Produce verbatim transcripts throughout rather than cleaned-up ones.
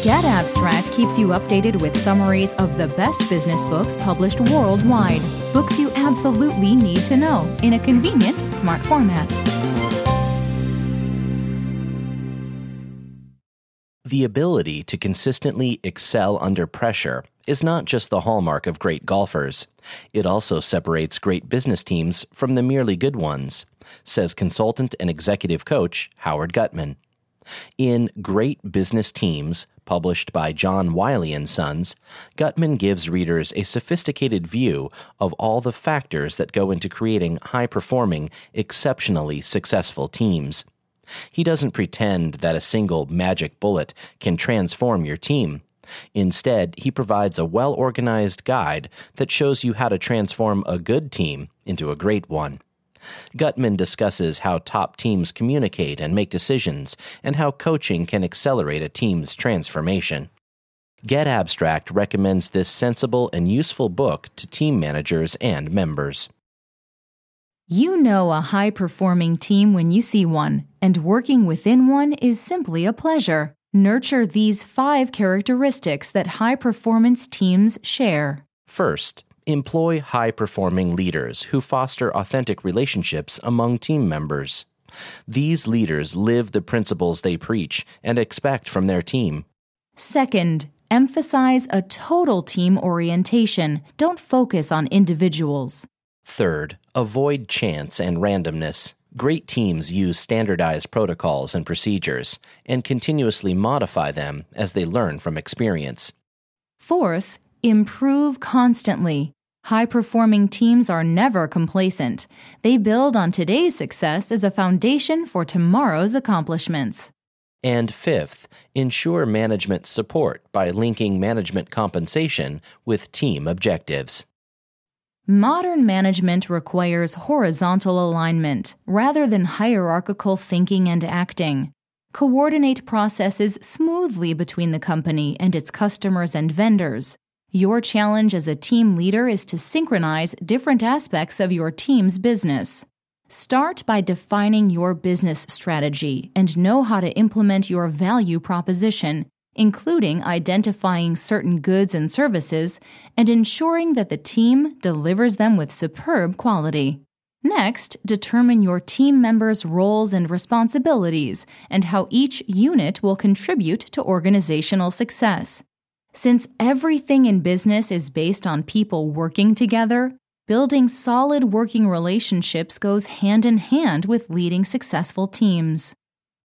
Get Abstract keeps you updated with summaries of the best business books published worldwide. Books you absolutely need to know in a convenient, smart format. The ability to consistently excel under pressure is not just the hallmark of great golfers. It also separates great business teams from the merely good ones, says consultant and executive coach Howard Gutman. In Great Business Teams, published by John Wiley and Sons, Gutman gives readers a sophisticated view of all the factors that go into creating high-performing, exceptionally successful teams. He doesn't pretend that a single magic bullet can transform your team. Instead, he provides a well-organized guide that shows you how to transform a good team into a great one. Gutman discusses how top teams communicate and make decisions, and how coaching can accelerate a team's transformation. Get Abstract recommends this sensible and useful book to team managers and members. You know a high-performing team when you see one, and working within one is simply a pleasure. Nurture these five characteristics that high-performance teams share. First, employ high-performing leaders who foster authentic relationships among team members. These leaders live the principles they preach and expect from their team. Second, emphasize a total team orientation. Don't focus on individuals. Third, avoid chance and randomness. Great teams use standardized protocols and procedures and continuously modify them as they learn from experience. Fourth, improve constantly. High-performing teams are never complacent. They build on today's success as a foundation for tomorrow's accomplishments. And fifth, ensure management support by linking management compensation with team objectives. Modern management requires horizontal alignment rather than hierarchical thinking and acting. Coordinate processes smoothly between the company and its customers and vendors. Your challenge as a team leader is to synchronize different aspects of your team's business. Start by defining your business strategy and know how to implement your value proposition, including identifying certain goods and services and ensuring that the team delivers them with superb quality. Next, determine your team members' roles and responsibilities and how each unit will contribute to organizational success. Since everything in business is based on people working together, building solid working relationships goes hand in hand with leading successful teams.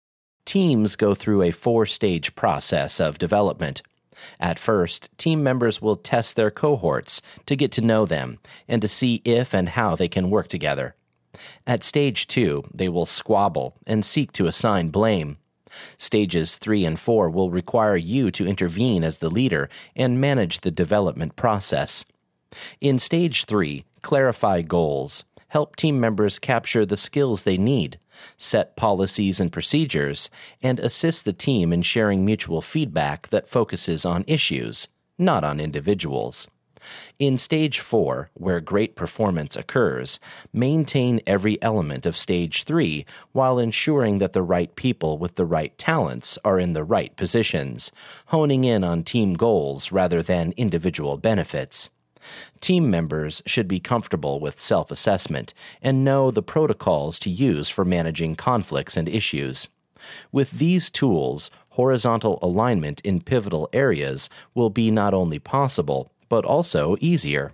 Teams go through a four-stage process of development. At first, team members will test their cohorts to get to know them and to see if and how they can work together. At stage two, they will squabble and seek to assign blame. Stages three and four will require you to intervene as the leader and manage the development process. In stage three, clarify goals. Help team members capture the skills they need, set policies and procedures, and assist the team in sharing mutual feedback that focuses on issues, not on individuals. In stage four, where great performance occurs, maintain every element of stage three while ensuring that the right people with the right talents are in the right positions, honing in on team goals rather than individual benefits. Team members should be comfortable with self-assessment and know the protocols to use for managing conflicts and issues. With these tools, horizontal alignment in pivotal areas will be not only possible, but also easier.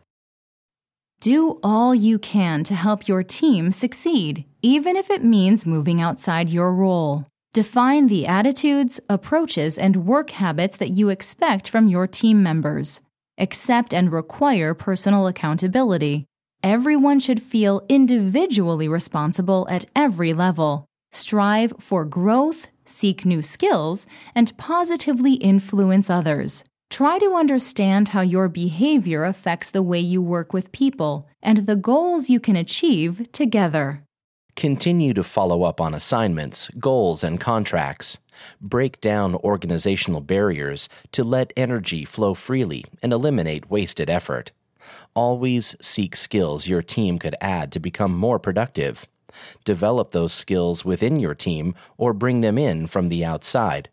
Do all you can to help your team succeed, even if it means moving outside your role. Define the attitudes, approaches, and work habits that you expect from your team members. Accept and require personal accountability. Everyone should feel individually responsible at every level. Strive for growth, seek new skills, and positively influence others. Try to understand how your behavior affects the way you work with people and the goals you can achieve together. Continue to follow up on assignments, goals, and contracts. Break down organizational barriers to let energy flow freely and eliminate wasted effort. Always seek skills your team could add to become more productive. Develop those skills within your team or bring them in from the outside.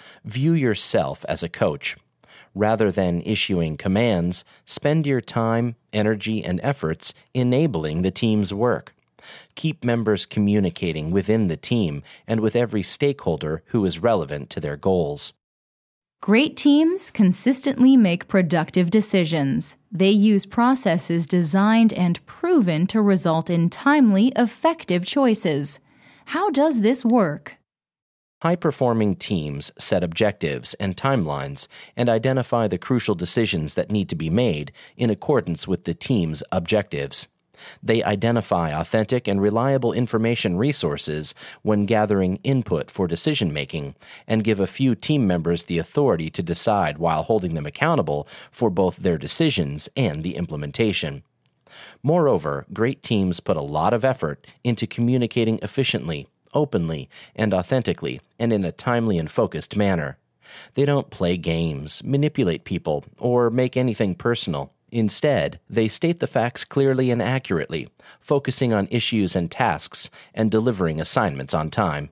View yourself as a coach. Rather than issuing commands, spend your time, energy, and efforts enabling the team's work. Keep members communicating within the team and with every stakeholder who is relevant to their goals. Great teams consistently make productive decisions. They use processes designed and proven to result in timely, effective choices. How does this work? High-performing teams set objectives and timelines and identify the crucial decisions that need to be made in accordance with the team's objectives. They identify authentic and reliable information resources when gathering input for decision-making and give a few team members the authority to decide while holding them accountable for both their decisions and the implementation. Moreover, great teams put a lot of effort into communicating efficiently, openly, and authentically, and in a timely and focused manner. They don't play games, manipulate people, or make anything personal. Instead, they state the facts clearly and accurately, focusing on issues and tasks and delivering assignments on time.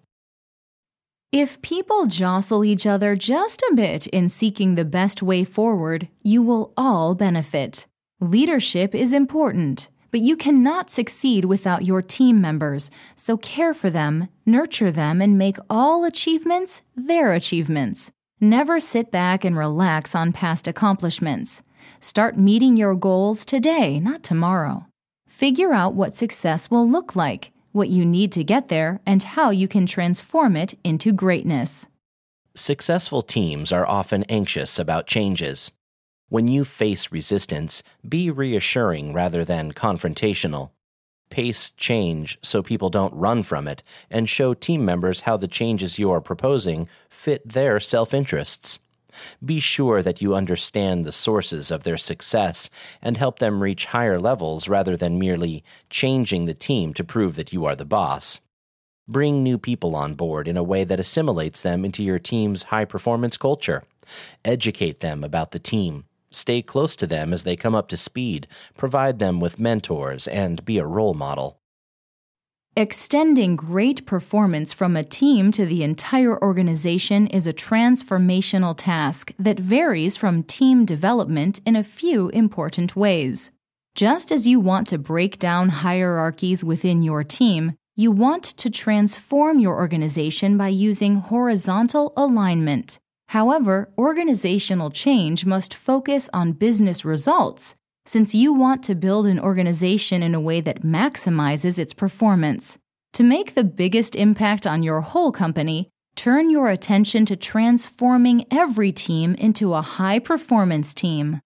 If people jostle each other just a bit in seeking the best way forward, you will all benefit. Leadership is important, but you cannot succeed without your team members, so care for them, nurture them, and make all achievements their achievements. Never sit back and relax on past accomplishments. Start meeting your goals today, not tomorrow. Figure out what success will look like, what you need to get there, and how you can transform it into greatness. Successful teams are often anxious about changes. When you face resistance, be reassuring rather than confrontational. Pace change so people don't run from it, and show team members how the changes you are proposing fit their self-interests. Be sure that you understand the sources of their success and help them reach higher levels rather than merely changing the team to prove that you are the boss. Bring new people on board in a way that assimilates them into your team's high-performance culture. Educate them about the team. Stay close to them as they come up to speed, provide them with mentors, and be a role model. Extending great performance from a team to the entire organization is a transformational task that varies from team development in a few important ways. Just as you want to break down hierarchies within your team, you want to transform your organization by using horizontal alignment. However, organizational change must focus on business results, since you want to build an organization in a way that maximizes its performance. To make the biggest impact on your whole company, turn your attention to transforming every team into a high-performance team.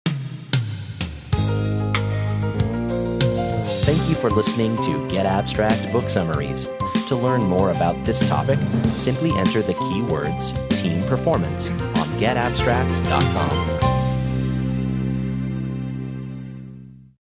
Thank you for listening to Get Abstract Book Summaries. To learn more about this topic, simply enter the keywords team performance on get abstract dot com.